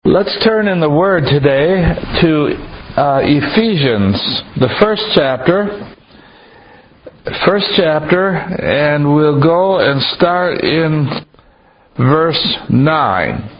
Let's turn in the Word today to Ephesians, the first chapter. And we'll go and start in verse 9.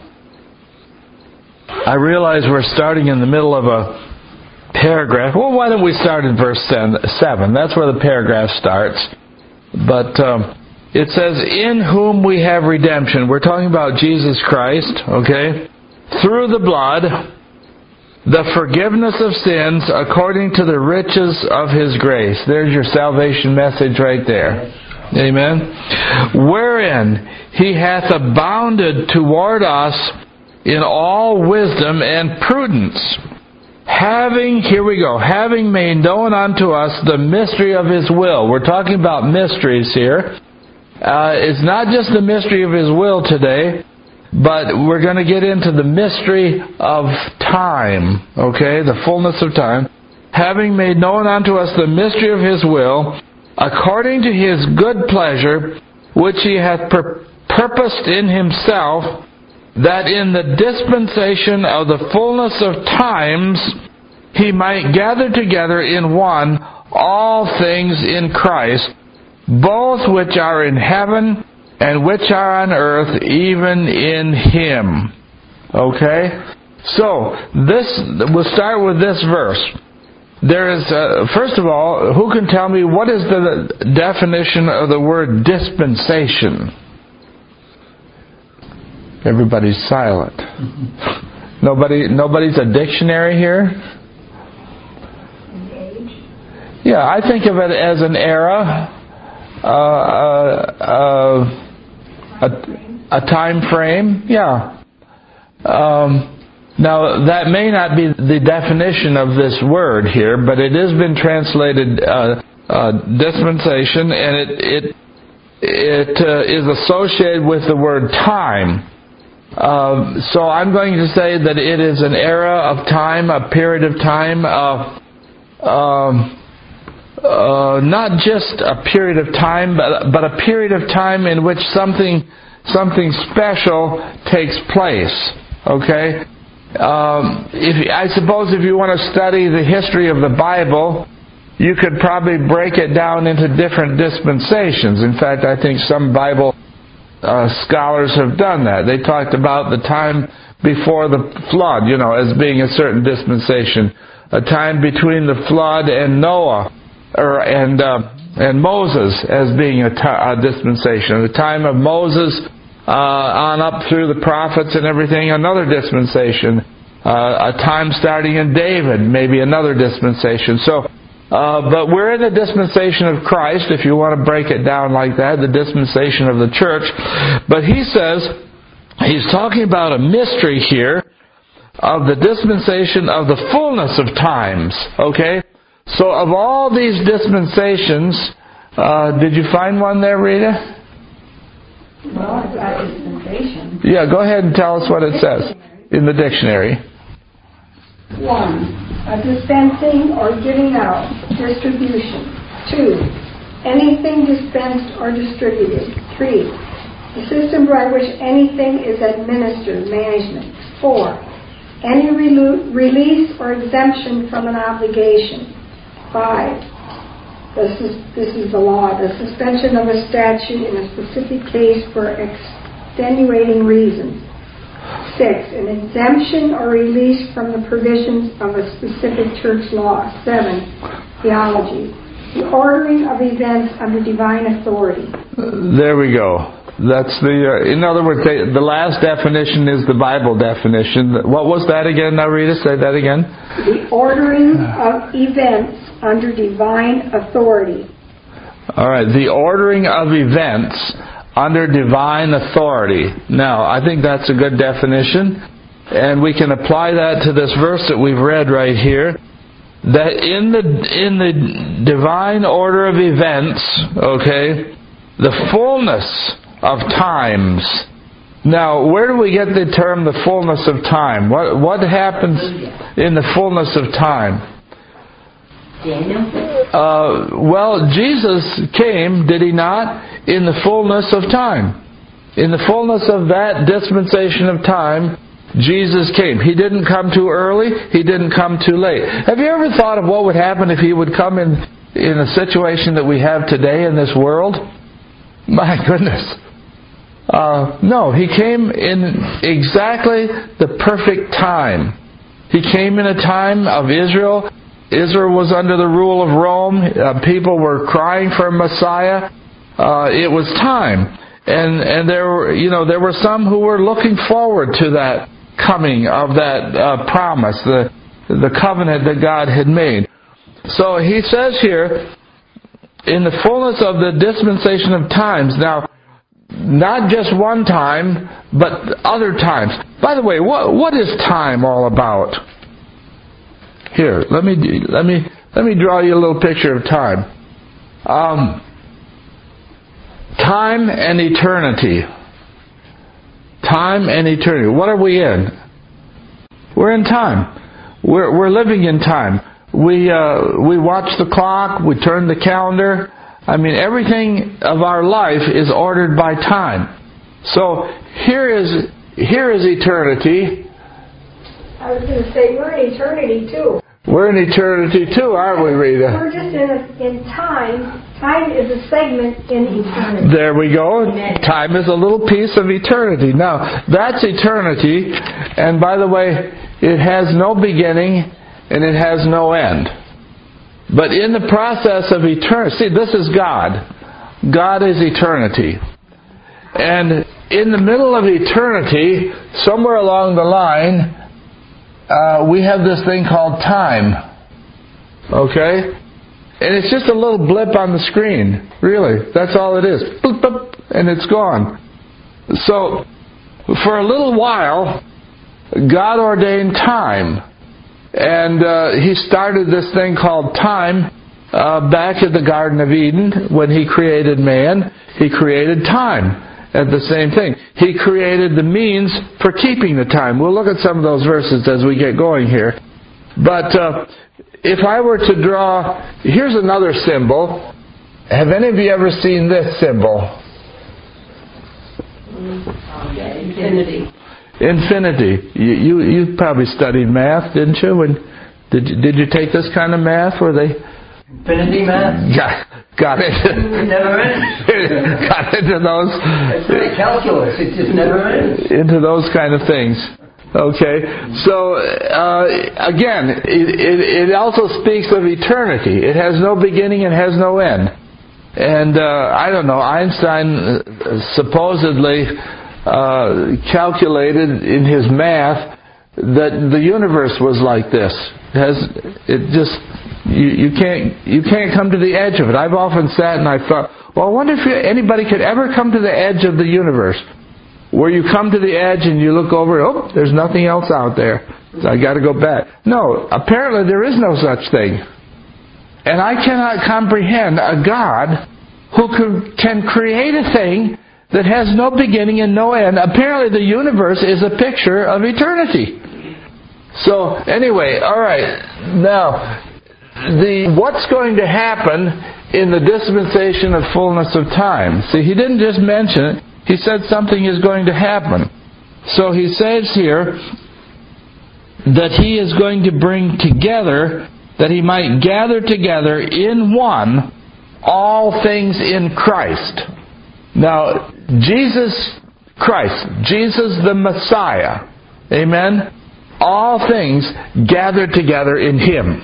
I realize we're starting in the middle of a paragraph. Well, why don't we start in verse 7? That's where the paragraph starts. But it says, in whom we have redemption. We're talking about Jesus Christ, okay? Through the blood, the forgiveness of sins according to the riches of His grace. There's your salvation message right there. Amen. Wherein He hath abounded toward us in all wisdom and prudence, having made known unto us the mystery of His will. We're talking about mysteries here. It's not just the mystery of His will today, but we're going to get into the mystery of time, okay? The fullness of time. Having made known unto us the mystery of His will, according to His good pleasure, which He hath purposed in Himself, that in the dispensation of the fullness of times He might gather together in one all things in Christ, both which are in heaven and which are on earth, even in Him. Okay? So, we'll start with this verse. There is, first of all, who can tell me what is the definition of the word dispensation? Everybody's silent. Nobody's a dictionary here? Yeah, I think of it as an era, a time frame. Yeah. Now, that may not be the definition of this word here, but it has been translated dispensation, and it is associated with the word time. So I'm going to say that it is an era of time, a period of time, not just a period of time, but a period of time in which something special takes place. Okay? I suppose if you want to study the history of the Bible, you could probably break it down into different dispensations. In fact, I think some Bible scholars have done that. They talked about the time before the flood, as being a certain dispensation. A time between the flood and Noah, and Moses as being a dispensation. The time of Moses on up through the prophets and everything, another dispensation. A time starting in David, maybe another dispensation. So, but we're in the dispensation of Christ, if you want to break it down like that, the dispensation of the church. But he says, he's talking about a mystery here of the dispensation of the fullness of times. Okay? So of all these dispensations, did you find one there, Rita? Well, I've got dispensation. Yeah, go ahead and tell us what it says in the dictionary. 1. A dispensing or giving out, distribution. 2. Anything dispensed or distributed. 3. The system by which anything is administered, management. 4. Any release or exemption from an obligation. 5. This is the law. The suspension of a statute in a specific case for extenuating reasons. 6. An exemption or release from the provisions of a specific church law. 7. Theology. The ordering of events under divine authority. There we go. That's in other words, the last definition is the Bible definition. What was that again, now Rita? Say that again. The ordering of events under divine authority. All right, the ordering of events under divine authority. Now, I think that's a good definition, and we can apply that to this verse that we've read right here. That in the divine order of events, okay, the fullness of times. Now, where do we get the term the fullness of time? What happens in the fullness of time? Daniel? Well, Jesus came, did He not, in the fullness of time. In the fullness of that dispensation of time, Jesus came. He didn't come too early. He didn't come too late. Have you ever thought of what would happen if He would come in a situation that we have today in this world? My goodness. No, He came in exactly the perfect time. He came in a time of Israel. Israel was under the rule of Rome. People were crying for a Messiah. It was time. And there were some who were looking forward to that coming of that promise, the covenant that God had made. So He says here, in the fullness of the dispensation of times. Now, not just one time, but other times. By the way, what is time all about? Here, let me draw you a little picture of time. Time and eternity. Time and eternity. What are we in? We're in time. We're living in time. We watch the clock. We turn the calendar. I mean, everything of our life is ordered by time. So here is eternity. I was going to say, we're in eternity too. We're in eternity too, aren't we, Rita? We're just in time. Time is a segment in eternity. There we go. Time is a little piece of eternity. Now, that's eternity. And by the way, it has no beginning and it has no end. But in the process of eternity, see, this is God. God is eternity. And in the middle of eternity, somewhere along the line, we have this thing called time. Okay? And it's just a little blip on the screen. Really. That's all it is. Bloop, bloop, and it's gone. So, for a little while, God ordained time. And He started this thing called time back at the Garden of Eden. When He created man, He created time at the same thing. He created the means for keeping the time. We'll look at some of those verses as we get going here. But if I were to draw, here's another symbol. Have any of you ever seen this symbol? Infinity. Infinity. You probably studied math, didn't you? Did you take this kind of math? Were they? Infinity math? Got it. It never ends. Got into those. It's like calculus. It just never ends. Into those kind of things. Okay. So again, it also speaks of eternity. It has no beginning and has no end. And I don't know. Einstein supposedly calculated in his math that the universe was like this. You can't come to the edge of it. I've often sat and I've thought, well, I wonder if anybody could ever come to the edge of the universe, where you come to the edge and you look over, oh, there's nothing else out there. So I got to go back. No, apparently there is no such thing. And I cannot comprehend a God who can create a thing that has no beginning and no end. Apparently the universe is a picture of eternity. So anyway, all right. Now, what's going to happen in the dispensation of fullness of time? See, He didn't just mention it. He said something is going to happen. So He says here that He is going to bring together, that He might gather together in one all things in Christ. Now, Jesus Christ, Jesus the Messiah, amen, all things gathered together in Him.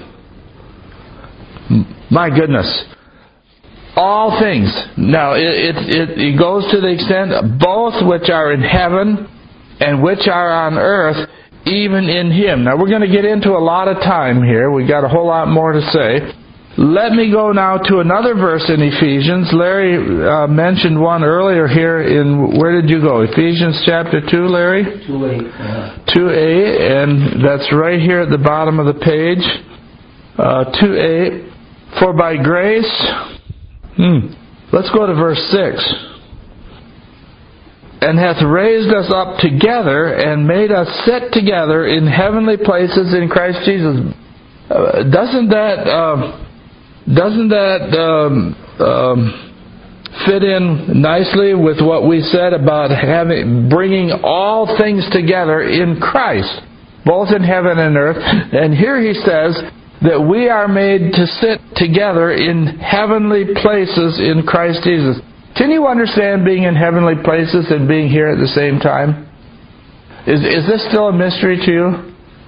My goodness. All things. Now, it goes to the extent, both which are in heaven and which are on earth, even in Him. Now, we're going to get into a lot of time here. We've got a whole lot more to say. Let me go now to another verse in Ephesians. Larry mentioned one earlier here where did you go? Ephesians chapter 2, Larry? 2:8. 2:8, and that's right here at the bottom of the page. 2:8. For by grace, let's go to verse 6. And hath raised us up together and made us sit together in heavenly places in Christ Jesus. Doesn't that fit in nicely with what we said about bringing all things together in Christ, both in heaven and earth. And here he says that we are made to sit together in heavenly places in Christ Jesus. Can you understand being in heavenly places and being here at the same time? Is this still a mystery to you?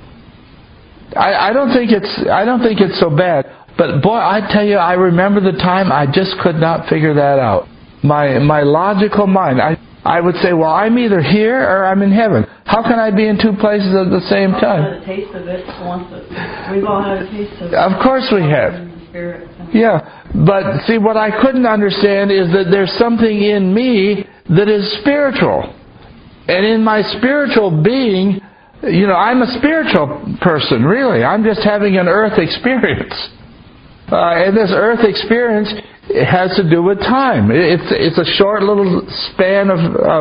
I don't think it's so bad. But boy, I tell you, I remember the time I just could not figure that out. My logical mind, I would say, well, I'm either here or I'm in heaven. How can I be in two places at the same time? We've all had a taste of it once. We've all had a taste of it. Of course we have. Yeah, but see, what I couldn't understand is that there's something in me that is spiritual. And in my spiritual being, I'm a spiritual person, really. I'm just having an earth experience. And this earth experience has to do with time. It's a short little span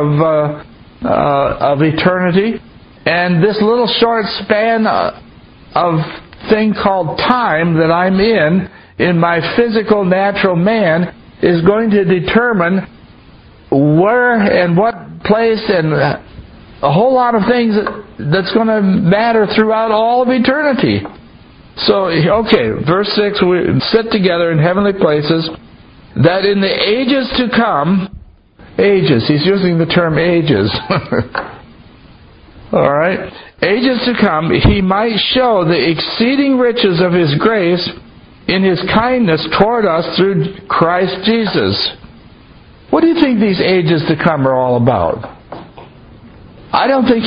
of eternity, and this little short span of thing called time that I'm in my physical natural man, is going to determine where and what place and a whole lot of things that's going to matter throughout all of eternity. So, okay, verse 6, we sit together in heavenly places, that in the ages to come, ages, he's using the term ages, alright, ages to come, he might show the exceeding riches of his grace in his kindness toward us through Christ Jesus. What do you think these ages to come are all about? I don't think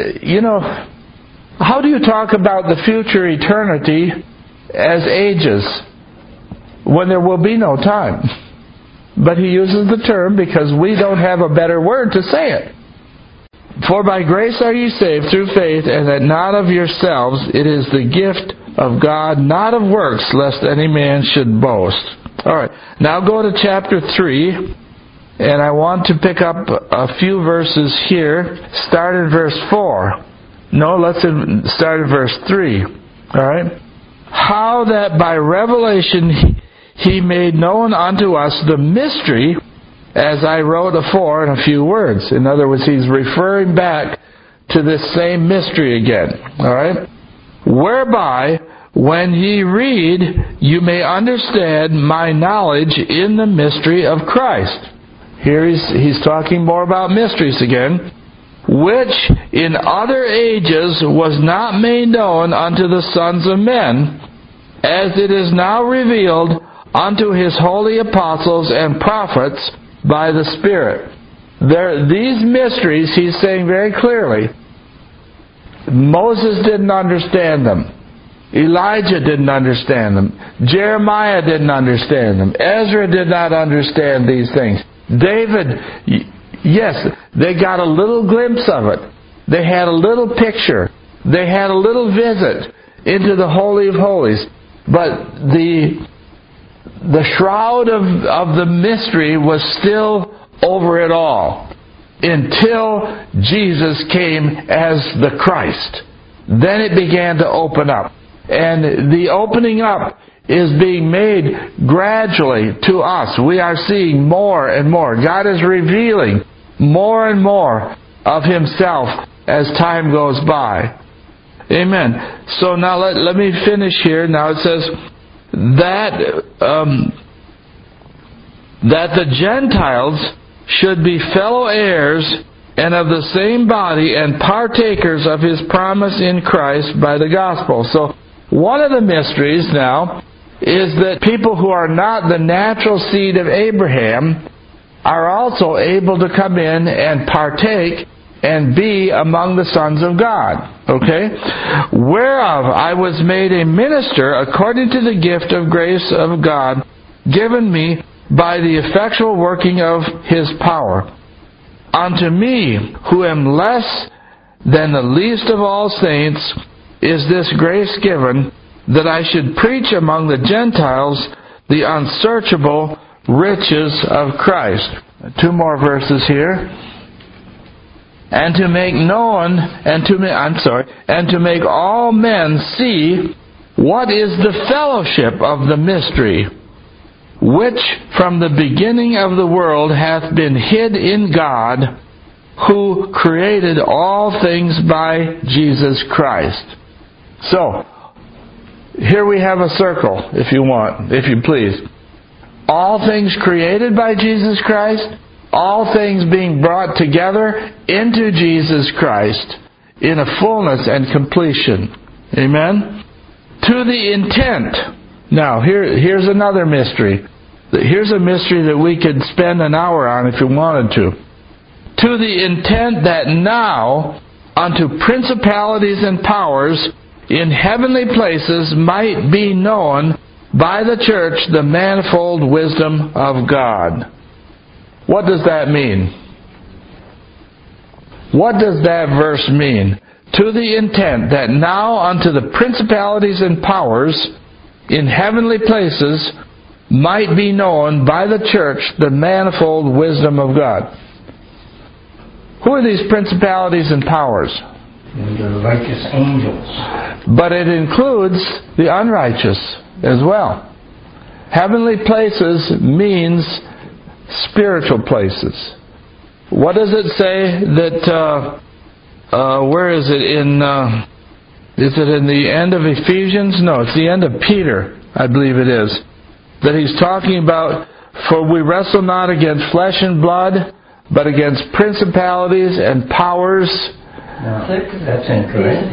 how do you talk about the future eternity as ages when there will be no time? But he uses the term because we don't have a better word to say it. For by grace are ye saved through faith, and that not of yourselves, it is the gift of God, not of works, lest any man should boast. Alright, now go to chapter 3, and I want to pick up a few verses here. Start in verse 4. No, let's start at verse 3. Alright? How that by revelation he made known unto us the mystery, as I wrote afore in a few words. In other words, he's referring back to this same mystery again. Alright? Whereby, when ye read, you may understand my knowledge in the mystery of Christ. Here he's talking more about mysteries again. Which in other ages was not made known unto the sons of men, as it is now revealed unto his holy apostles and prophets by the Spirit. These mysteries, he's saying very clearly, Moses didn't understand them. Elijah didn't understand them. Jeremiah didn't understand them. Ezra did not understand these things. David, yes, they got a little glimpse of it. They had a little picture. They had a little visit into the Holy of Holies. But the shroud of the mystery was still over it all until Jesus came as the Christ. Then it began to open up. And the opening up is being made gradually to us. We are seeing more and more. God is revealing more and more of Himself as time goes by. Amen. So now let me finish here. Now it says that the Gentiles should be fellow heirs and of the same body and partakers of His promise in Christ by the gospel. So one of the mysteries now is that people who are not the natural seed of Abraham are also able to come in and partake and be among the sons of God. Okay? Whereof I was made a minister according to the gift of grace of God given me by the effectual working of His power. Unto me, who am less than the least of all saints, is this grace given, that I should preach among the Gentiles the unsearchable riches of Christ. Two more verses here. And to make known, and to make all men see what is the fellowship of the mystery, which from the beginning of the world hath been hid in God, who created all things by Jesus Christ. So, here we have a circle, if you please. All things created by Jesus Christ, all things being brought together into Jesus Christ in a fullness and completion. Amen? To the intent. Now, here's another mystery. Here's a mystery that we could spend an hour on if you wanted to. To the intent that now unto principalities and powers in heavenly places might be known by the church the manifold wisdom of God. What does that mean? What does that verse mean? To the intent that now unto the principalities and powers in heavenly places might be known by the church the manifold wisdom of God. Who are these principalities and powers? The righteous angels. But it includes the unrighteous as well. Heavenly places means spiritual places. What does it say that, where is it is it in the end of Ephesians? No, it's the end of Peter, I believe it is. That he's talking about, for we wrestle not against flesh and blood, but against principalities and powers. No, that's incorrect.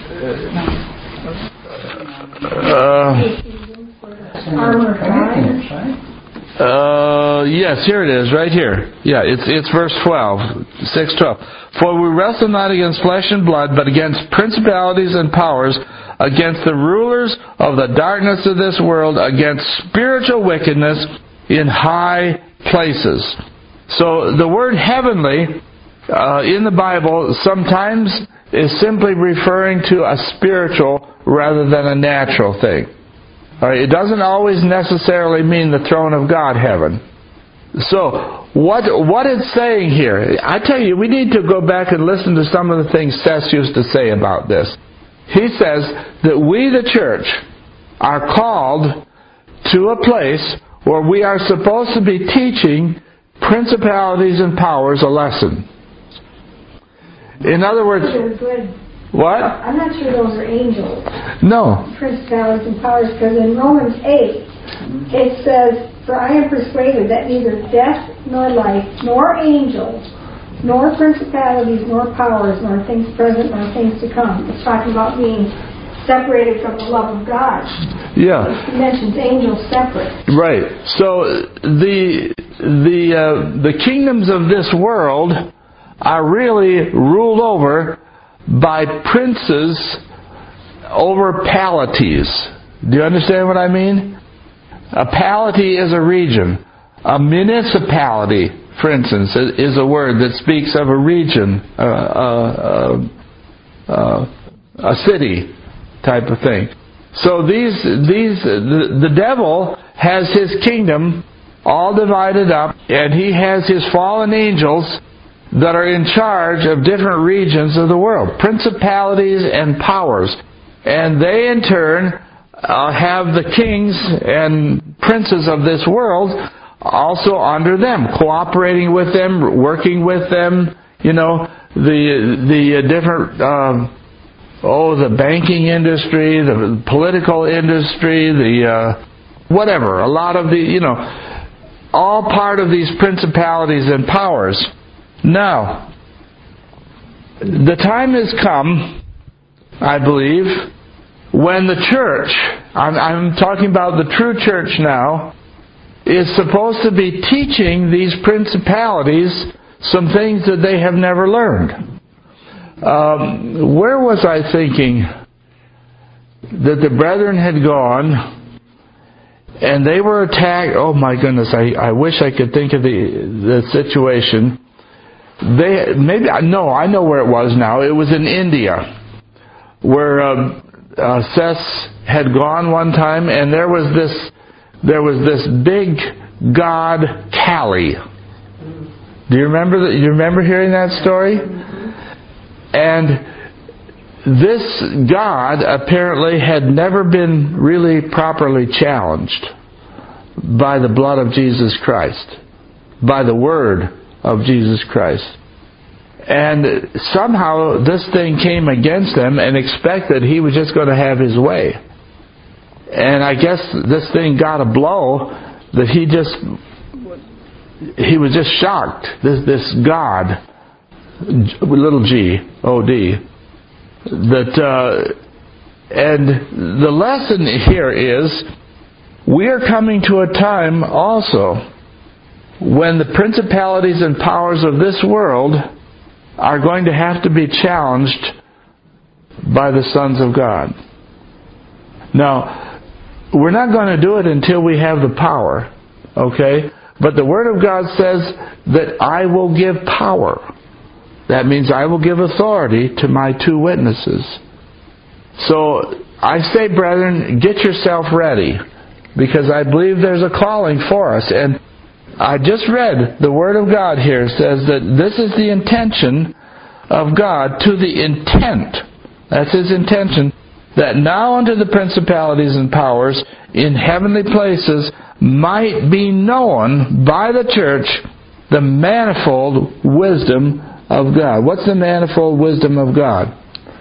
Armor of God. Yes, here it is, right here. Yeah, it's verse 12, 6:12. For we wrestle not against flesh and blood, but against principalities and powers, against the rulers of the darkness of this world, against spiritual wickedness in high places. So the word heavenly in the Bible sometimes is simply referring to a spiritual rather than a natural thing. It doesn't always necessarily mean the throne of God heaven. So what it's saying here, I tell you, we need to go back and listen to some of the things Seth used to say about this. He says that we, the church, are called to a place where we are supposed to be teaching principalities and powers a lesson. In other words, what? I'm not sure those are angels. No. Principalities and powers, because in Romans 8, it says, for I am persuaded that neither death nor life, nor angels, nor principalities, nor powers, nor things present, nor things to come. It's talking about being separated from the love of God. Yeah. It mentions angels separate. Right. So the kingdoms of this world are really ruled over by princes over palaties. Do you understand what I mean? A pality is a region. A municipality, for instance, is a word that speaks of a region, a city type of thing. So the devil has his kingdom all divided up, and he has his fallen angels that are in charge of different regions of the world, principalities and powers. And they in turn have the kings and princes of this world also under them, cooperating with them, working with them, the different, the banking industry, the political industry, the whatever, a lot of all part of these principalities and powers. Now, the time has come, I believe, when the church, I'm talking about the true church now, is supposed to be teaching these principalities some things that they have never learned. Where was I thinking that the brethren had gone and they were attacked? Oh my goodness, I wish I could think of the situation. I know where it was now. It was in India, where Seth had gone one time, and there was this big god Kali. Do you remember that? You remember hearing that story? And this god apparently had never been really properly challenged. by the blood of Jesus Christ, by the Word of Jesus Christ. And somehow this thing came against him and expected he was just going to have his way. And I guess this thing got a blow that he was just shocked. This God, little g, O-D, and the lesson here is we are coming to a time also when the principalities and powers of this world are going to have to be challenged by the sons of God. Now, we're not going to do it until we have the power, okay? But the Word of God says that I will give power. That means I will give authority to my 2 witnesses. So I say, brethren, get yourself ready, because I believe there's a calling for us. And I just read the Word of God here says that this is the intention of God, to the intent, that's His intention, that now unto the principalities and powers in heavenly places might be known by the church the manifold wisdom of God. What's the manifold wisdom of God?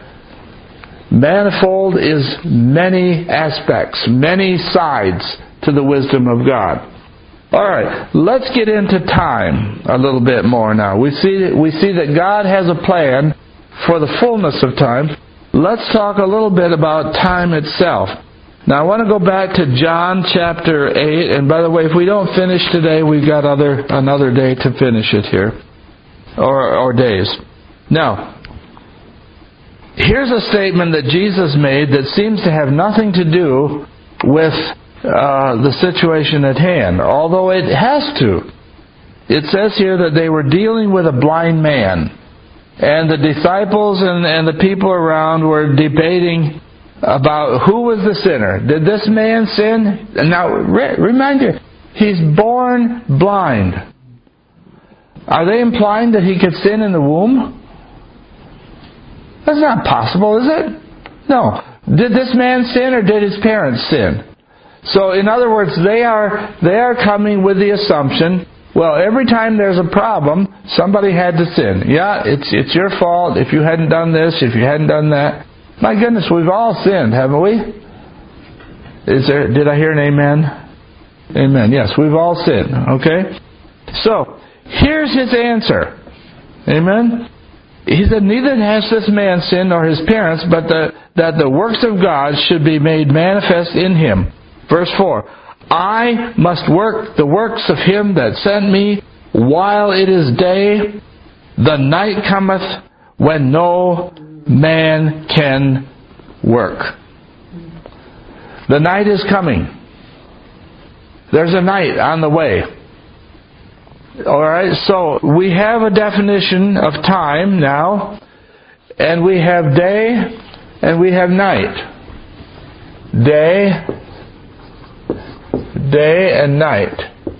Manifold is many aspects, many sides to the wisdom of God. All right, let's get into time a little bit more now. We see that God has a plan for the fullness of time. Let's talk a little bit about time itself. Now, I want to go back to John chapter 8. And by the way, if we don't finish today, we've got another day to finish it here, or days. Now, here's a statement that Jesus made that seems to have nothing to do with the situation at hand, although it has to. It says here that they were dealing with a blind man, and the disciples and the people around were debating about who was the sinner. Did this man sin? Now, remind you, he's born blind. Are they implying that he could sin in the womb? That's not possible, is it? No. Did this man sin, or did his parents sin? So, in other words, they are coming with the assumption, well, every time there's a problem, somebody had to sin. Yeah, it's your fault if you hadn't done this, if you hadn't done that. My goodness, we've all sinned, haven't we? Did I hear an amen? Amen. Yes, we've all sinned. Okay? So, here's his answer. Amen? He said, neither has this man sinned nor his parents, but that the works of God should be made manifest in him. Verse 4, I must work the works of him that sent me while it is day. The night cometh when no man can work. The night is coming. There's a night on the way. Alright, so we have a definition of time now, and we have day and we have night. Day and night.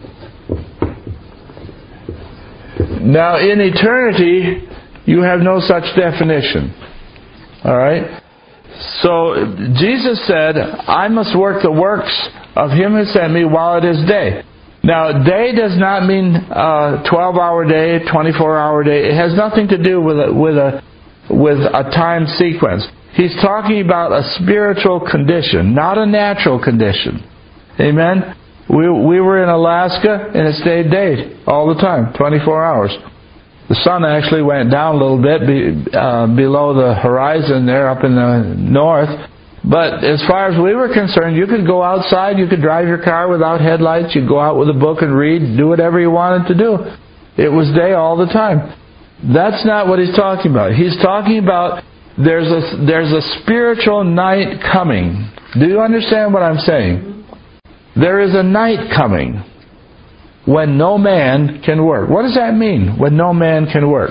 Now, in eternity, you have no such definition. Alright? So, Jesus said, I must work the works of him who sent me while it is day. Now, day does not mean 12-hour day, 24-hour day. It has nothing to do with a time sequence. He's talking about a spiritual condition, not a natural condition. Amen? We were in Alaska, and it stayed day all the time, 24 hours. The sun actually went down a little bit below the horizon there up in the north. But as far as we were concerned, you could go outside, you could drive your car without headlights, you could go out with a book and read, do whatever you wanted to do. It was day all the time. That's not what he's talking about. He's talking about there's a spiritual night coming. Do you understand what I'm saying? There is a night coming when no man can work. What does that mean, when no man can work?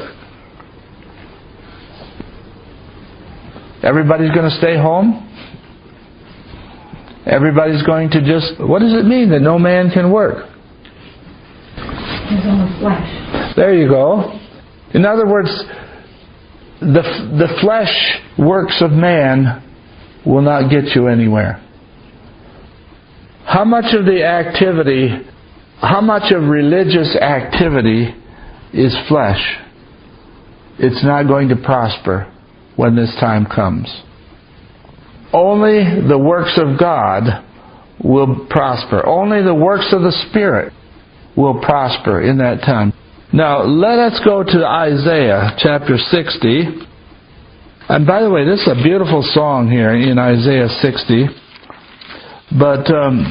Everybody's going to stay home? Everybody's going to just... What does it mean that no man can work? He's on the flesh. There you go. In other words, the flesh works of man will not get you anywhere. how much of religious activity is flesh? It's not going to prosper when this time comes. Only the works of God will prosper. Only the works of the Spirit will prosper in that time. Now, let us go to Isaiah chapter 60. And by the way, this is a beautiful song here in Isaiah 60. But,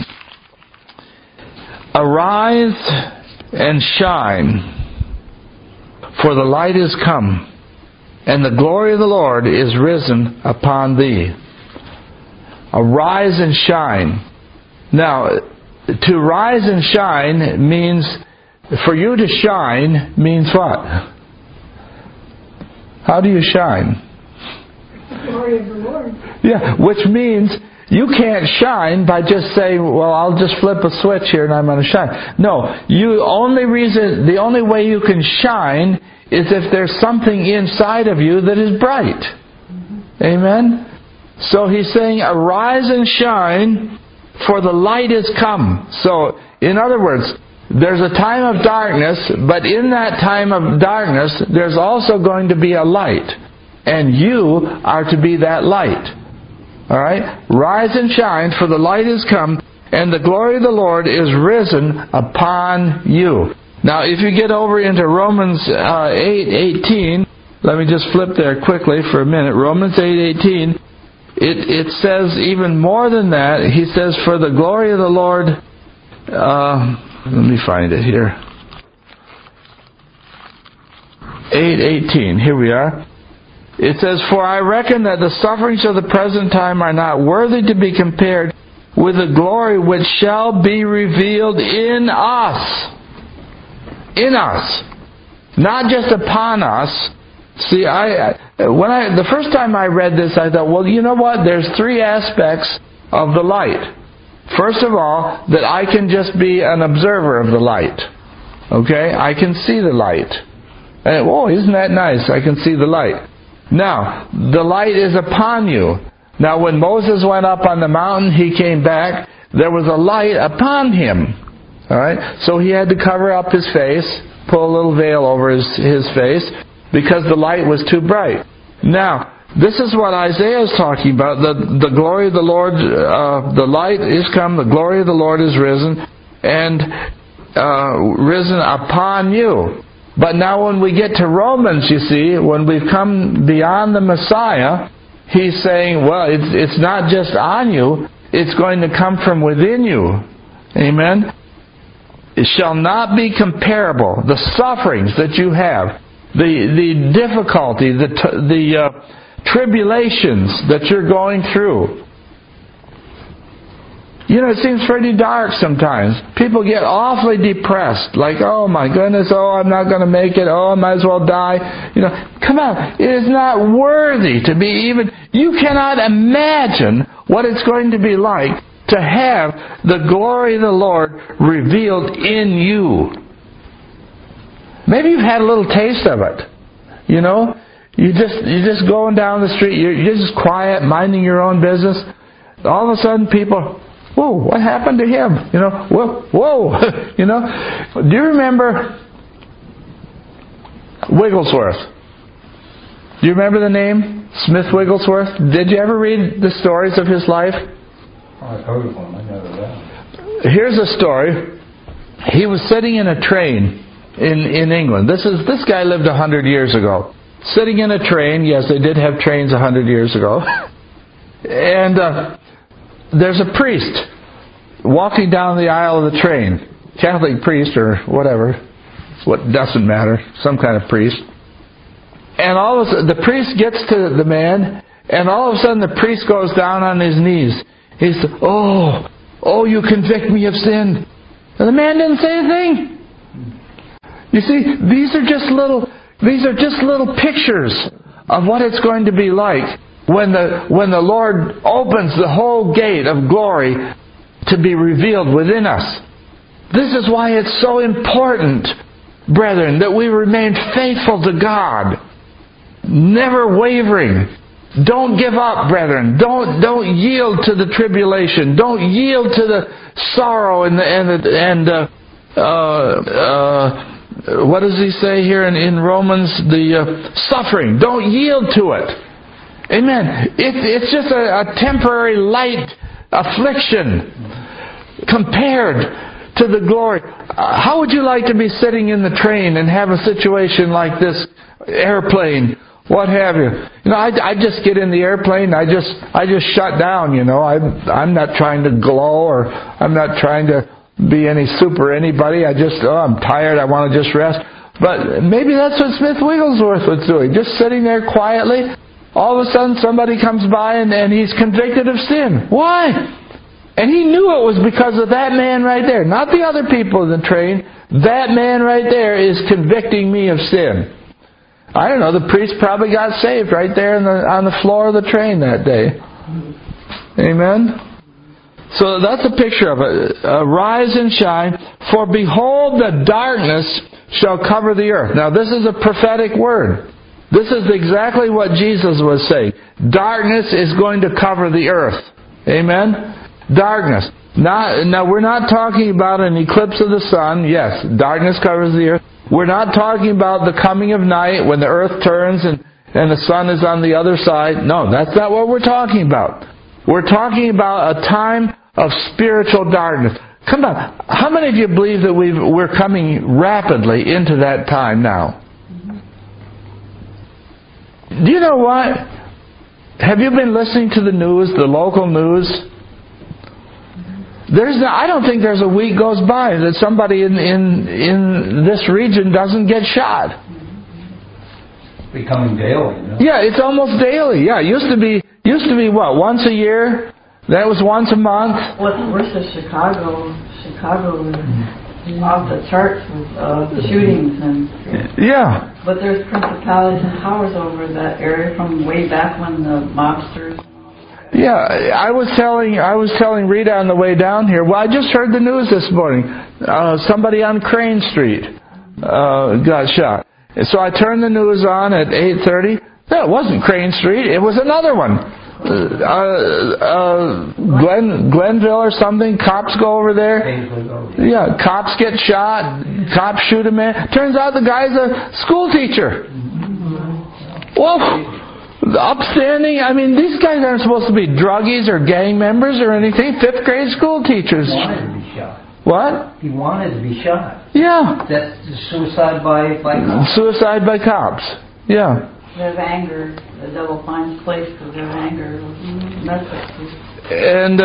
arise and shine, for the light is come, and the glory of the Lord is risen upon thee. Arise and shine. Now, to rise and shine means, for you to shine means what? How do you shine? The glory of the Lord. Yeah, which means you can't shine by just saying, well, I'll just flip a switch here and I'm going to shine. No, the only way you can shine is if there's something inside of you that is bright. Amen? So he's saying, arise and shine, for the light is come. So, in other words, there's a time of darkness, but in that time of darkness, there's also going to be a light. And you are to be that light. Alright? Rise and shine, for the light is come, and the glory of the Lord is risen upon you. Now, if you get over into Romans 8:18, let me just flip there quickly for a minute. Romans 8:18, it says even more than that. He says, for the glory of the Lord, let me find it here. 8:18, here we are. It says, for I reckon that the sufferings of the present time are not worthy to be compared with the glory which shall be revealed in us. In us. Not just upon us. See, the first time I read this, I thought, well, you know what? There's three aspects of the light. First of all, that I can just be an observer of the light. Okay? I can see the light. And, isn't that nice? I can see the light. Now, the light is upon you. Now, when Moses went up on the mountain, he came back, there was a light upon him. Alright? So he had to cover up his face, pull a little veil over his face, because the light was too bright. Now, this is what Isaiah is talking about. The glory of the Lord, the light is come, the glory of the Lord is risen, and risen upon you. But now when we get to Romans, you see, when we've come beyond the Messiah, he's saying, well, it's not just on you, it's going to come from within you. Amen? It shall not be comparable. The sufferings that you have, the difficulty, the tribulations that you're going through. You know, it seems pretty dark sometimes. People get awfully depressed. Like, oh my goodness, I'm not going to make it. I might as well die. You know, come on. It is not worthy to be even... You cannot imagine what it's going to be like to have the glory of the Lord revealed in you. Maybe you've had a little taste of it. You know, you're just going down the street. You're just quiet, minding your own business. All of a sudden, people... Whoa, what happened to him? You know, whoa. You know, do you remember Wigglesworth? Do you remember the name? Smith Wigglesworth? Did you ever read the stories of his life? I've heard of him. I never read. Here's a story. He was sitting in a train in England. This guy lived 100 years ago. Sitting in a train. Yes, they did have trains 100 years ago. And there's a priest walking down the aisle of the train. Catholic priest or whatever. What doesn't matter. Some kind of priest. And all of a sudden, the priest gets to the man, and all of a sudden the priest goes down on his knees. He says, oh, you convict me of sin. And the man didn't say anything. You see, these are just little pictures of what it's going to be like when the Lord opens the whole gate of glory to be revealed within us. This is why it's so important, brethren, that we remain faithful to God, never wavering, Don't give up, brethren. Don't yield to the tribulation. Don't yield to the sorrow and what does he say here in Romans? The suffering. Don't yield to it. Amen. It's just a temporary light affliction compared to the glory. How would you like to be sitting in the train and have a situation like this airplane? What have you? I just get in the airplane. I just shut down. I'm not trying to glow, or I'm not trying to be any super anybody. I'm tired. I want to just rest. But maybe that's what Smith Wigglesworth was doing, just sitting there quietly. All of a sudden, somebody comes by and he's convicted of sin. Why? And he knew it was because of that man right there, not the other people in the train. That man right there is convicting me of sin. I don't know, the priest probably got saved right there on the floor of the train that day. Amen? So that's a picture of it. Rise and shine, for behold the darkness shall cover the earth. Now this is a prophetic word. This is exactly what Jesus was saying. Darkness is going to cover the earth. Amen? Darkness. Now we're not talking about an eclipse of the sun. Yes, darkness covers the earth. We're not talking about the coming of night when the earth turns and the sun is on the other side. No, that's not what we're talking about. We're talking about a time of spiritual darkness. Come on, how many of you believe that we're coming rapidly into that time now? Do you know what? Have you been listening to the news, the local news? I don't think there's a week goes by that somebody in this region doesn't get shot. It's becoming daily. Yeah, it's almost daily. Yeah, it used to be what, once a year? That was once a month. What's worse is Chicago is off the charts with shootings and. Yeah. But there's principalities and powers over that area from way back when the mobsters. Yeah, I was telling Rita on the way down here. Well, I just heard the news this morning. Somebody on Crane Street got shot. So I turned the news on at 8:30. No, it wasn't Crane Street. It was another one. Glenville or something. Cops go over there. Yeah, cops get shot. Cops shoot a man. Turns out the guy's a school teacher. Whoa. Upstanding. I mean, these guys aren't supposed to be druggies or gang members or anything. 5th grade school teachers. He wanted to be shot. What? He wanted to be shot. Yeah. That's suicide by cops. Suicide by cops. Yeah. They have anger. The devil finds place because their anger. And,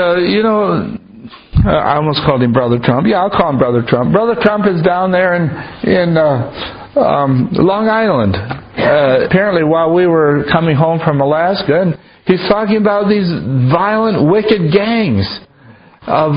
I almost called him Brother Trump. Yeah, I'll call him Brother Trump. Brother Trump is down there in Long Island. Apparently while we were coming home from Alaska, and he's talking about these violent, wicked gangs of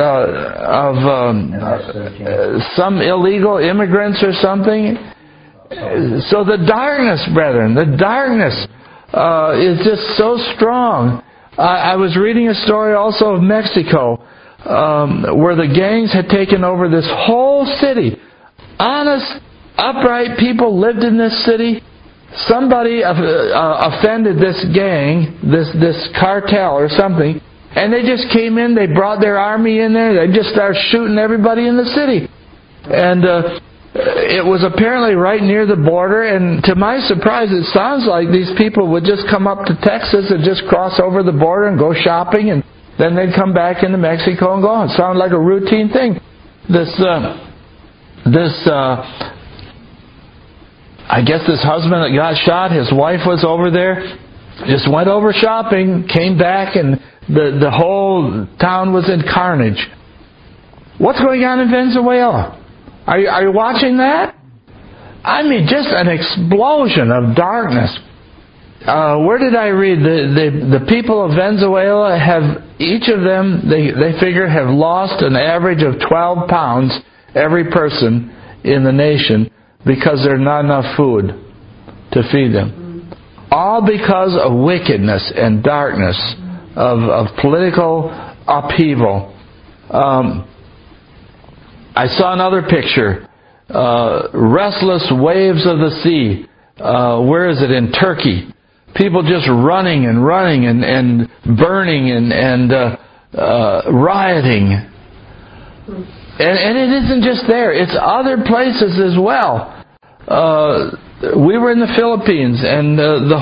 some illegal immigrants or something. So the darkness, brethren, the darkness is just so strong. I was reading a story also of Mexico, where the gangs had taken over this whole city. Honest, upright people lived in this city. Somebody offended this gang, this cartel or something, and they just came in, they brought their army in there, they just started shooting everybody in the city. And it was apparently right near the border, and to my surprise, it sounds like these people would just come up to Texas and just cross over the border and go shopping, and then they'd come back into Mexico and go on. It sounded like a routine thing. I guess this husband that got shot, his wife was over there, just went over shopping, came back, and the whole town was in carnage. What's going on in Venezuela? Are you watching that? I mean, just an explosion of darkness. Where did I read? The people of Venezuela have, each of them, they figure, have lost an average of 12 pounds, every person in the nation, because there's not enough food to feed them. All because of wickedness and darkness, of political upheaval. I saw another picture. Restless waves of the sea. Where is it? In Turkey. people just running and burning and rioting. And it isn't just there. It's other places as well. We were in the Philippines, and the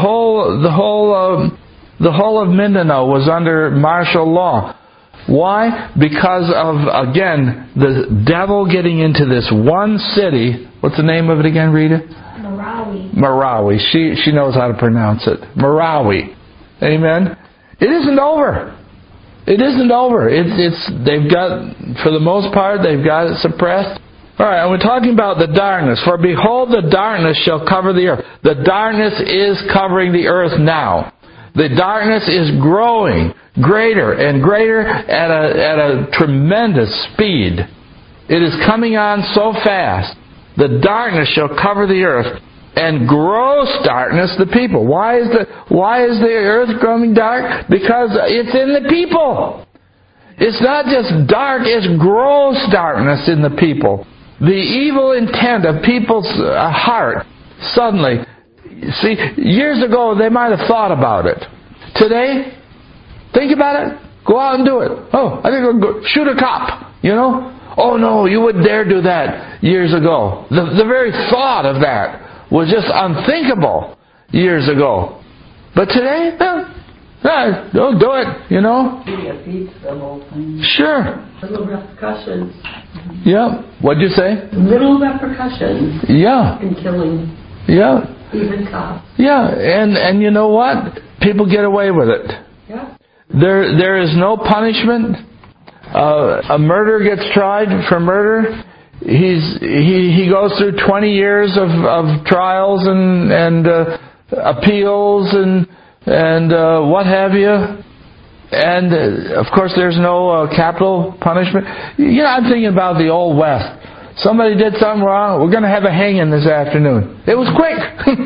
whole of Mindanao was under martial law. Why? Because of, again, the devil getting into this one city. What's the name of it again, Rita? Marawi. She knows how to pronounce it. Marawi. Amen. It isn't over. It isn't over. They've got, for the most part, they've got it suppressed. All right, and we're talking about the darkness. For behold, the darkness shall cover the earth. The darkness is covering the earth now. The darkness is growing greater and greater at a tremendous speed. It is coming on so fast. The darkness shall cover the earth, and gross darkness the people. Why is the earth growing dark? Because it's in the people. It's not just dark, it's gross darkness in the people. The evil intent of people's heart, suddenly, see, years ago they might have thought about it. Today, think about it. Go out and do it. Oh, I think I'll go shoot a cop, Oh no, you wouldn't dare do that years ago. The very thought of that was just unthinkable years ago. But today, don't do it, Sure. Little repercussions. Yeah. What'd you say? Little repercussions. Yeah. In killing. Yeah. Even cops. Yeah, and you know what? People get away with it. Yeah. There is no punishment. A murderer gets tried for murder. He goes through 20 years of trials and appeals and what have you. And of course, there's no capital punishment. I'm thinking about the Old West. Somebody did something wrong. We're going to have a hanging this afternoon. It was quick.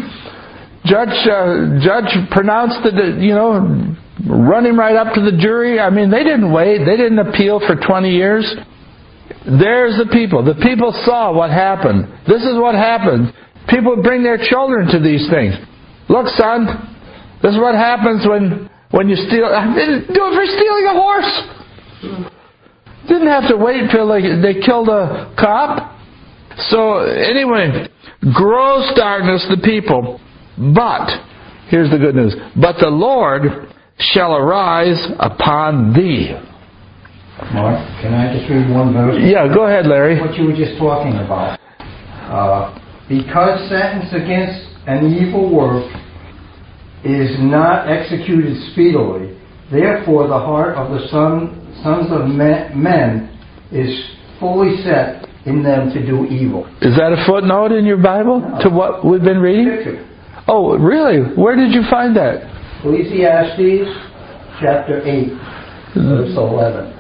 Judge pronounced it. Run him right up to the jury. I mean, they didn't wait. They didn't appeal for 20 years. There's the people. The people saw what happened. This is what happens. People bring their children to these things. Look, son, this is what happens when you steal. Do it for stealing a horse. Didn't have to wait till they killed a cop. So anyway, gross darkness the people. But, here's the good news. But the Lord shall arise upon thee. Mark, can I just read one verse? Yeah, go ahead, Larry. What you were just talking about. Because sentence against an evil work is not executed speedily, therefore the heart of the sons of men is fully set in them to do evil. Is that a footnote in your Bible to what we've been reading? Scripture. Oh, really? Where did you find that? Ecclesiastes chapter 8, verse 11.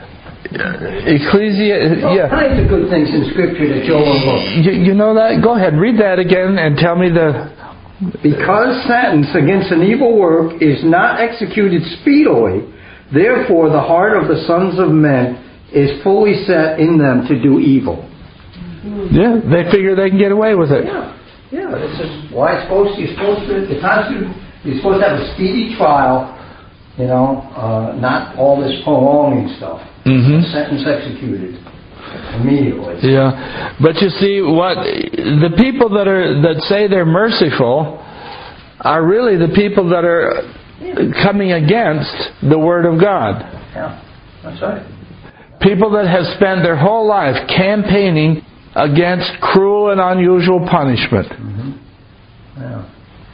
Yeah. Kinds of good things in Scripture that you'll overlook. You know that? Go ahead, read that again and tell me the... Because sentence against an evil work is not executed speedily, therefore the heart of the sons of men is fully set in them to do evil. Yeah, they figure they can get away with it. Yeah, this is why you're supposed to have a speedy trial, not all this prolonging stuff. Mm-hmm. Sentence executed immediately. Yeah, but you see, what the people that say they're merciful are really the people that are coming against the Word of God. Yeah, that's right. People that have spent their whole life campaigning against cruel and unusual punishment. Mm-hmm. Yeah.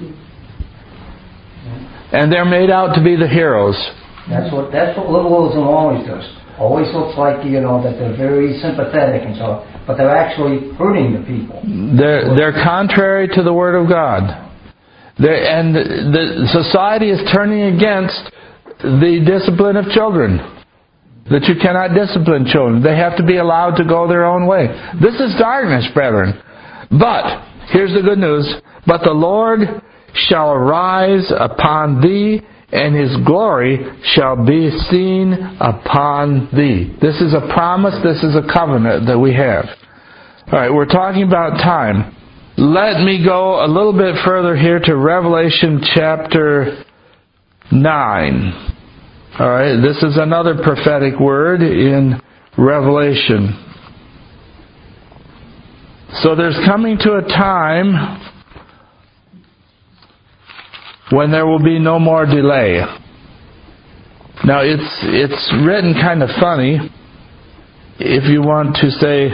And they're made out to be the heroes. That's what liberalism always does. Always looks like, that they're very sympathetic and so on, but they're actually hurting the people. They're contrary to the Word of God. And the society is turning against the discipline of children. That you cannot discipline children. They have to be allowed to go their own way. This is darkness, brethren. But, here's the good news. But the Lord shall arise upon thee, and His glory shall be seen upon thee. This is a promise, this is a covenant that we have. Alright, we're talking about time. let me go a little bit further here to Revelation chapter 9. All right, this is another prophetic word in Revelation. So there's coming to a time when there will be no more delay. Now it's written kind of funny, if you want to say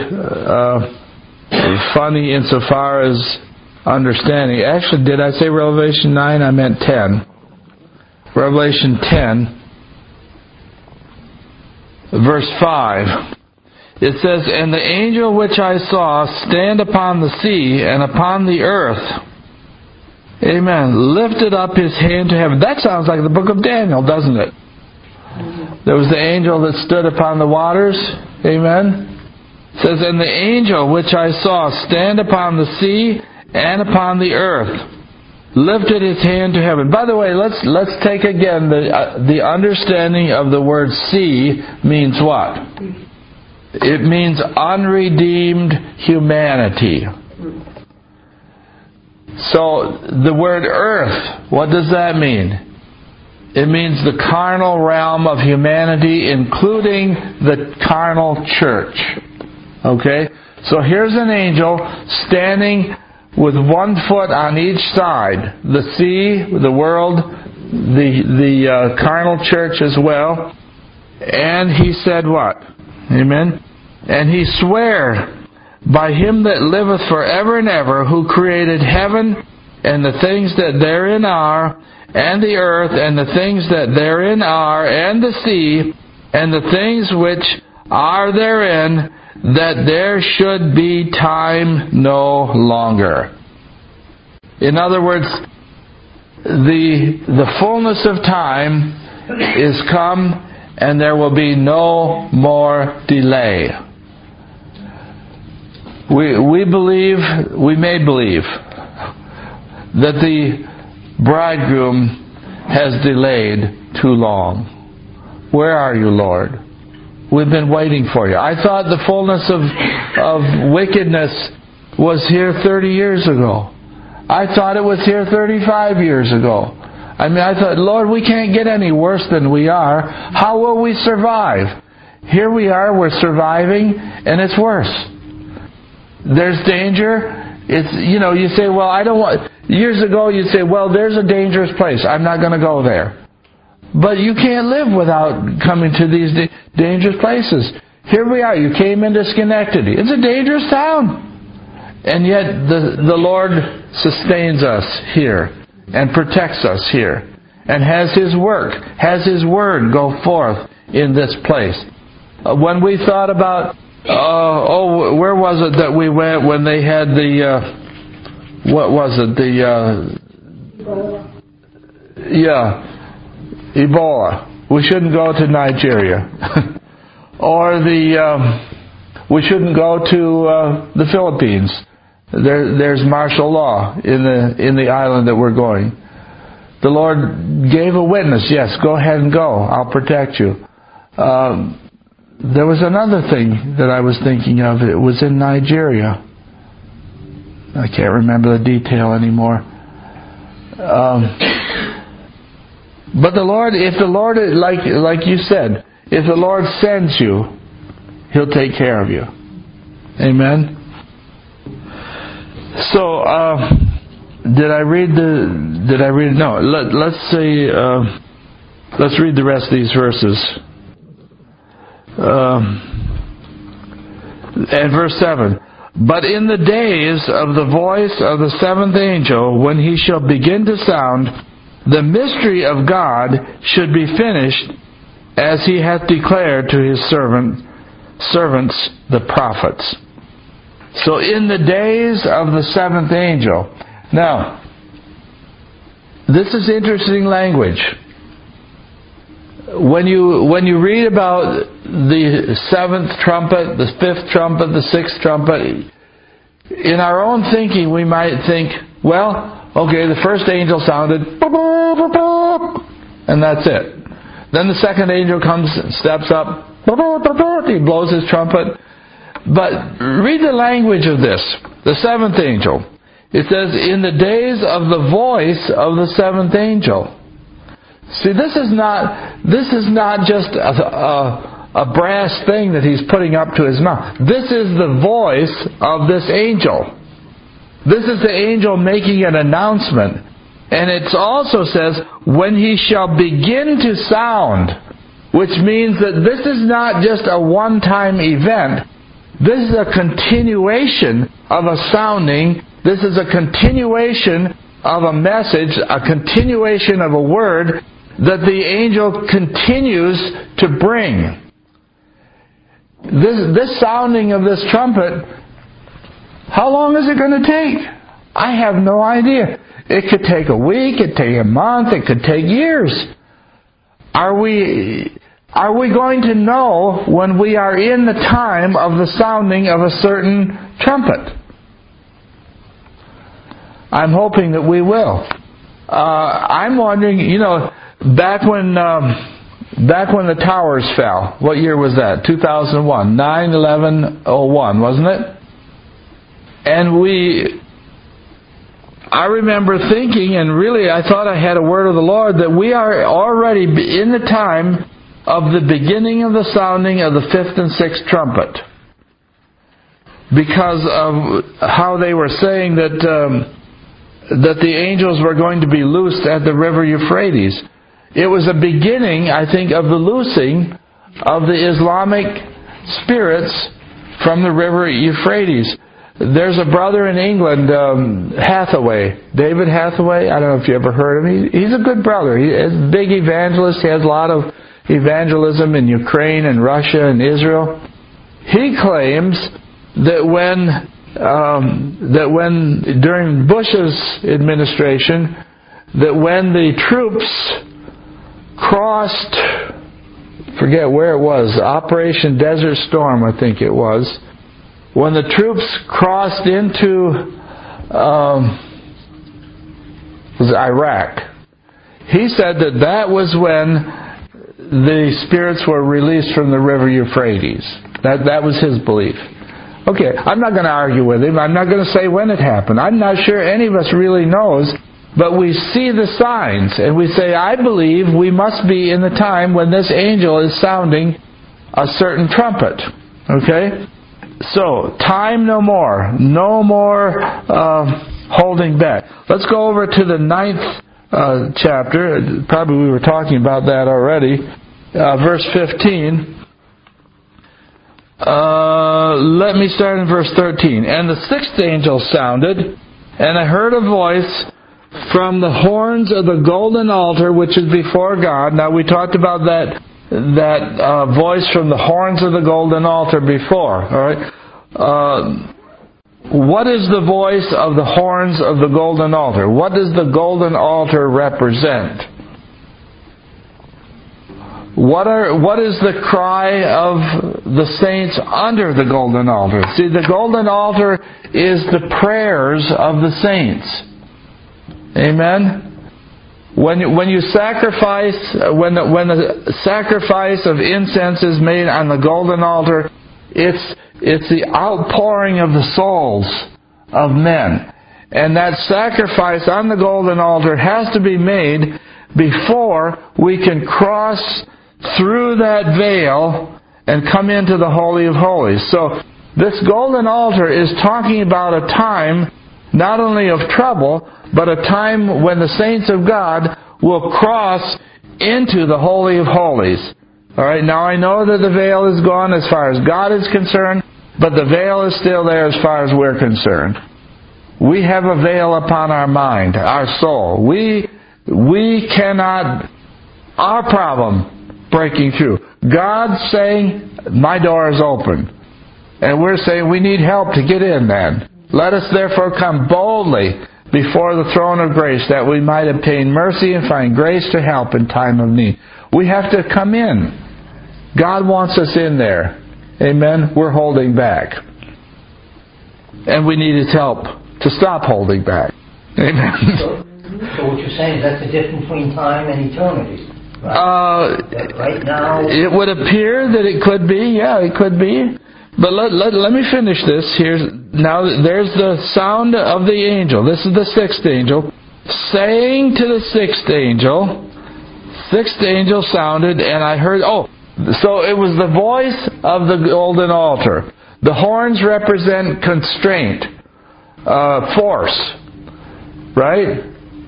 funny insofar as understanding. Actually, did I say Revelation 9? I meant 10. Revelation 10, verse 5. It says, "And the angel which I saw stand upon the sea and upon the earth," amen, "lifted up his hand to heaven." That sounds like the book of Daniel, doesn't it? There was the angel that stood upon the waters, amen. It says, "And the angel which I saw stand upon the sea and upon the earth, lifted his hand to heaven." By the way, let's take again the understanding of the word sea means what? It means unredeemed humanity. So the word earth, what does that mean? It means the carnal realm of humanity, including the carnal church. Okay? So here's an angel standing with one foot on each side. The sea, the world, the carnal church as well. And he said what? Amen? "And he sware by him that liveth forever and ever, who created heaven and the things that therein are, and the earth and the things that therein are, and the sea and the things which are therein, that there should be time no longer." In other words, the fullness of time is come, and there will be no more delay. We may believe that the bridegroom has delayed too long. Where are you, Lord? We've been waiting for you. I thought the fullness of wickedness was here 30 years ago. I thought it was here 35 years ago. I thought, Lord, we can't get any worse than we are. How will we survive? Here we are, we're surviving, and it's worse. There's danger. You say, well, I don't want... Years ago, you'd say, well, there's a dangerous place. I'm not going to go there. But you can't live without coming to these dangerous places. Here we are. You came into Schenectady. It's a dangerous town. And yet the Lord sustains us here and protects us here and has His work, has His Word go forth in this place. When we thought about, where was it that we went when they had Ebola. We shouldn't go to Nigeria. Or we shouldn't go to the Philippines. There's martial law in the island that we're going. The Lord gave a witness. Yes, go ahead and go. I'll protect you. There was another thing that I was thinking of. It was in Nigeria. I can't remember the detail anymore. But the Lord, if the Lord, like you said, if the Lord sends you, He'll take care of you. Amen. So, did I read? No. Let's see. Let's read the rest of these verses. And verse 7. "But in the days of the voice of the seventh angel, when he shall begin to sound, the mystery of God should be finished, as He hath declared to His servants the prophets." So in the days of the seventh angel. Now, this is interesting language. When you read about the seventh trumpet, the fifth trumpet, the sixth trumpet, in our own thinking we might think, well, okay, the first angel sounded, and that's it. Then the second angel comes, steps up, he blows his trumpet. But read the language of this. The seventh angel. It says, in the days of the voice of the seventh angel. See, this is not just a brass thing that he's putting up to his mouth. This is the voice of this angel. This is the angel making an announcement. And it also says, when he shall begin to sound, which means that this is not just a one-time event. This is a continuation of a sounding. This is a continuation of a message, a continuation of a word that the angel continues to bring. This sounding of this trumpet, how long is it going to take? I have no idea. It could take a week, it could take a month, it could take years. Are we going to know when we are in the time of the sounding of a certain trumpet? I'm hoping that we will. I'm wondering, back when the towers fell, what year was that? 2001, 9/11/01, wasn't it? And I remember thinking, and really I thought I had a word of the Lord, that we are already in the time of the beginning of the sounding of the fifth and sixth trumpet. Because of how they were saying that the angels were going to be loosed at the river Euphrates. It was a beginning, I think, of the loosing of the Islamic spirits from the river Euphrates. There's a brother in England, Hathaway, David Hathaway. I don't know if you ever heard of him. He's a good brother. He's a big evangelist. He has a lot of evangelism in Ukraine and Russia and Israel. He claims that when during Bush's administration, that when the troops crossed, forget where it was, Operation Desert Storm, I think it was, when the troops crossed into Iraq, he said that was when the spirits were released from the river Euphrates. That was his belief. Okay, I'm not going to argue with him. I'm not going to say when it happened. I'm not sure any of us really knows, but we see the signs, and we say, I believe we must be in the time when this angel is sounding a certain trumpet. Okay? So, time no more. No more holding back. Let's go over to the 9th chapter. Probably we were talking about that already. Verse 15. Let me start in verse 13. And the sixth angel sounded, and I heard a voice from the horns of the golden altar which is before God. Now we talked about that voice from the horns of the golden altar before. All right. What is the voice of the horns of the golden altar? What does the golden altar represent? What is the cry of the saints under the golden altar? See, the golden altar is the prayers of the saints. Amen? When you sacrifice, when the sacrifice of incense is made on the golden altar, it's the outpouring of the souls of men. And that sacrifice on the golden altar has to be made before we can cross through that veil and come into the Holy of Holies. So this golden altar is talking about a time not only of trouble, but a time when the saints of God will cross into the Holy of Holies. Alright, now I know that the veil is gone as far as God is concerned, but the veil is still there as far as we're concerned. We have a veil upon our mind, our soul. We cannot, our problem, breaking through. God's saying, my door is open. And we're saying we need help to get in then. Let us therefore come boldly before the throne of grace that we might obtain mercy and find grace to help in time of need. We have to come in. God wants us in there. Amen? We're holding back. And we need His help to stop holding back. Amen? So what you're saying is that's the difference between time and eternity. Right? Right now, it would appear that it could be. Yeah, it could be. But let me finish this. Now there's the sound of the angel. This is the sixth angel. Saying to the sixth angel, sounded, and I heard, so it was the voice of the golden altar. The horns represent constraint, force, right?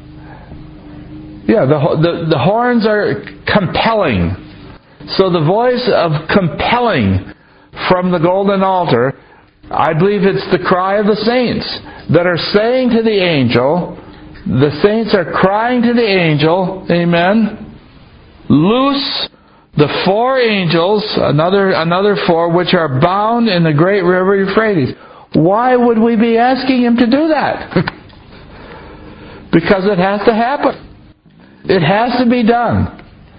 Yeah, the horns are compelling. So the voice of compelling from the golden altar, I believe it's the cry of the saints that are saying to the angel, the saints are crying to the angel, amen, loose the four angels, another four, which are bound in the great river Euphrates. Why would we be asking Him to do that? Because it has to happen. It has to be done.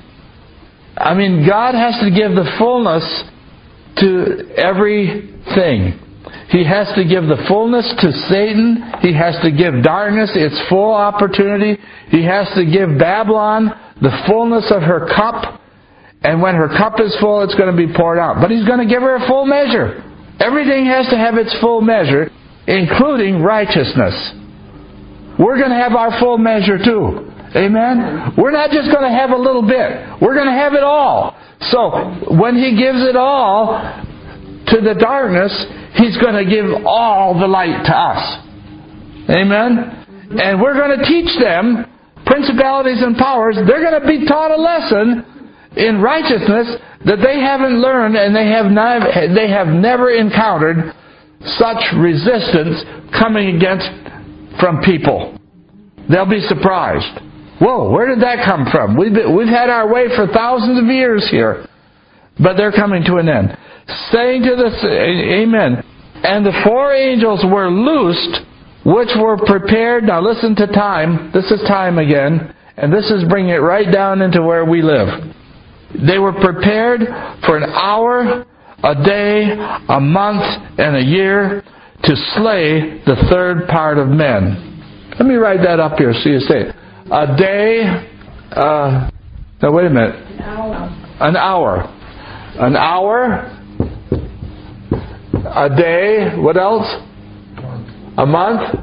I mean, God has to give the fullness to everything. He has to give the fullness to Satan. He has to give darkness its full opportunity. He has to give Babylon the fullness of her cup. And when her cup is full, it's going to be poured out. But He's going to give her a full measure. Everything has to have its full measure, including righteousness. We're going to have our full measure too. Amen? We're not just going to have a little bit. We're going to have it all. So, when He gives it all to the darkness, He's going to give all the light to us. Amen? And we're going to teach them, principalities and powers, they're going to be taught a lesson in righteousness that they haven't learned, and they have never encountered such resistance coming against from people. They'll be surprised. Whoa, where did that come from? We've had our way for thousands of years here. But they're coming to an end. Saying to the, amen. And the four angels were loosed, which were prepared. Now listen to time. This is time again. And this is bringing it right down into where we live. They were prepared for an hour, a day, a month, and a year to slay the third part of men. Let me write that up here so you say it. A day, no, wait a minute. An hour. An hour, a day, what else? A month,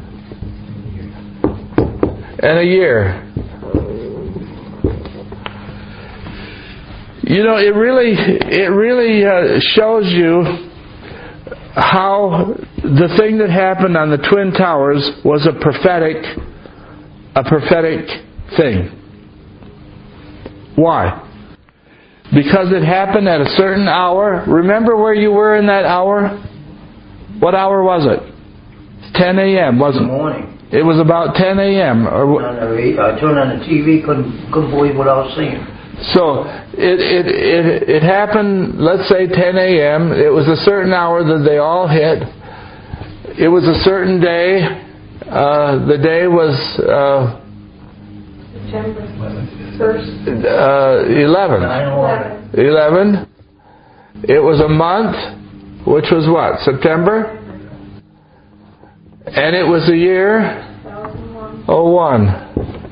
and a year. You know, it really shows you how the thing that happened on the Twin Towers was a prophetic thing. Why? Because it happened at a certain hour. Remember where you were in that hour? What hour was it? 10 a.m., wasn't it? Morning. It was about 10 a.m. I turned on the TV, couldn't believe what I was seeing. So it happened, let's say 10 a.m. It was a certain hour that they all hit. It was a certain day. The day was September 1st. 11. 11. It was a month, which was what? September? And it was a year? 01.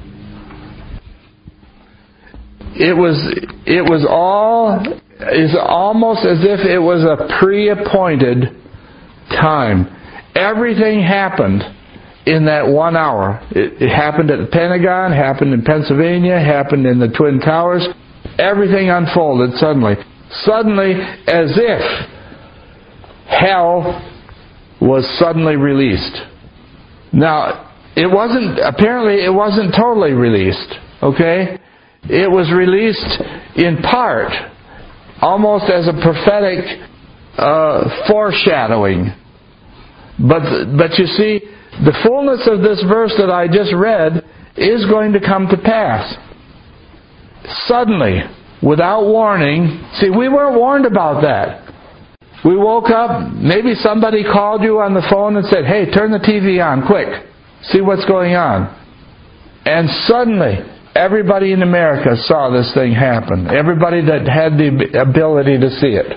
It was almost as if it was a pre-appointed time. Everything happened in that 1 hour. It happened at the Pentagon, happened in Pennsylvania, happened in the Twin Towers. Everything unfolded suddenly. Suddenly, as if hell was suddenly released. Now, apparently it wasn't totally released, okay? It was released in part, almost as a prophetic foreshadowing. But you see, the fullness of this verse that I just read is going to come to pass. Suddenly, without warning. See, we weren't warned about that. We woke up, maybe somebody called you on the phone and said, hey, turn the TV on, quick. See what's going on. And suddenly, everybody in America saw this thing happen. Everybody that had the ability to see it.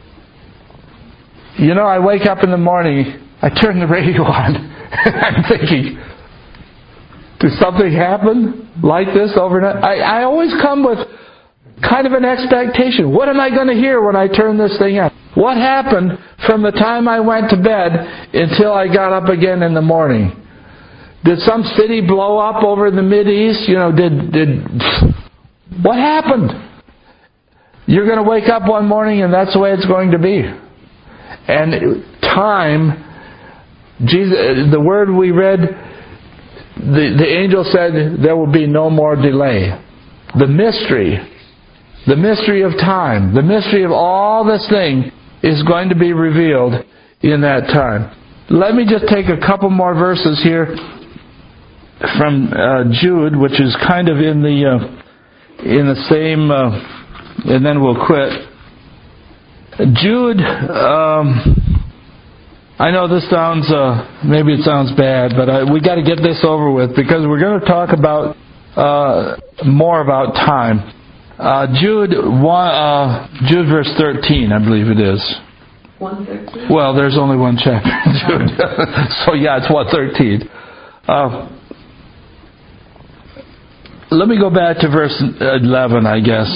You know, I wake up in the morning, I turn the radio on, and I'm thinking, did something happen like this overnight? I always come with kind of an expectation. What am I going to hear when I turn this thing on? What happened from the time I went to bed until I got up again in the morning? Did some city blow up over in the Mideast? What happened? You're going to wake up one morning and that's the way it's going to be. And time, Jesus, the word we read, the angel said there will be no more delay. The mystery of time, the mystery of all this thing is going to be revealed in that time. Let me just take a couple more verses here from Jude, which is kind of in the same, and then we'll quit. Jude, I know this sounds, maybe it sounds bad, but we got to get this over with because we're going to talk about more about time. Jude verse 13, I believe it is. 1:13? Well, there's only one chapter in Jude. So yeah, it's 1:13. Let me go back to verse 11, I guess.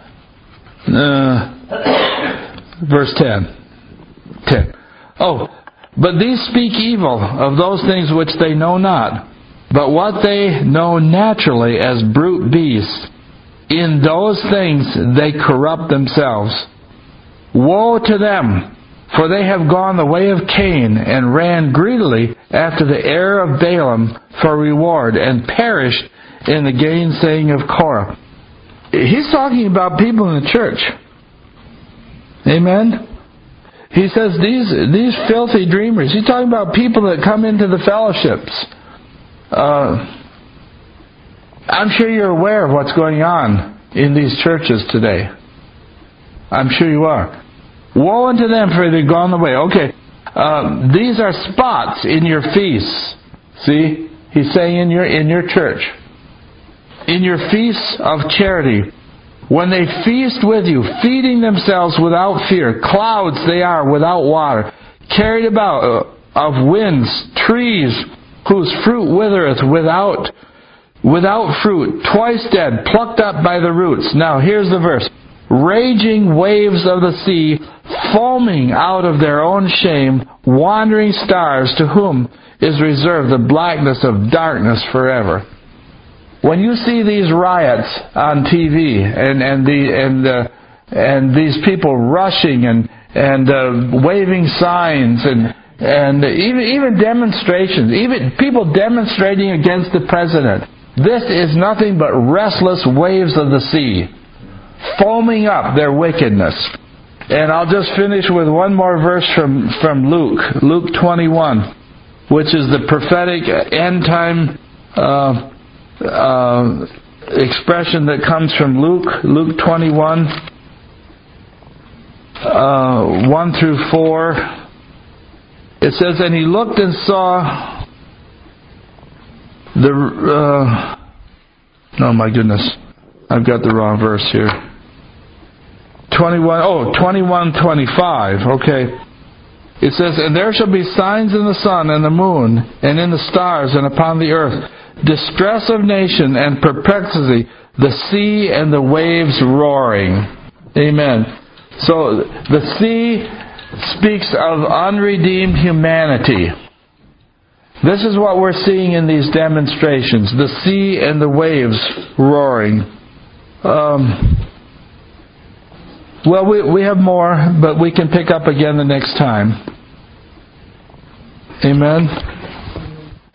Verse 10. Oh, but these speak evil of those things which they know not, but what they know naturally as brute beasts, in those things they corrupt themselves. Woe to them! For they have gone the way of Cain, and ran greedily after the error of Balaam for reward, and perished in the gainsaying of Korah. He's talking about people in the church. Amen? He says these filthy dreamers. He's talking about people that come into the fellowships. I'm sure you're aware of what's going on in these churches today. I'm sure you are. Woe unto them, for they've gone the way. Okay, these are spots in your feasts. See, he's saying in your church, in your feasts of charity, when they feast with you, feeding themselves without fear, clouds they are without water, carried about of winds, trees whose fruit withereth without fruit, twice dead, plucked up by the roots. Now here's the verse. Raging waves of the sea, foaming out of their own shame, wandering stars, to whom is reserved the blackness of darkness forever. When you see these riots on TV and these people rushing and waving signs and even demonstrations, even people demonstrating against the president, this is nothing but restless waves of the sea, foaming up their wickedness. And I'll just finish with one more verse from Luke 21, which is the prophetic end time expression that comes from Luke 21, 1 through 4. It says, and he looked and saw oh my goodness, I've got the wrong verse here. 21:25. Okay. It says, and there shall be signs in the sun and the moon and in the stars and upon the earth, distress of nation and perplexity, the sea and the waves roaring. Amen. So the sea speaks of unredeemed humanity. This is what we're seeing in these demonstrations. The sea and the waves roaring. Well, we have more, but we can pick up again the next time. Amen.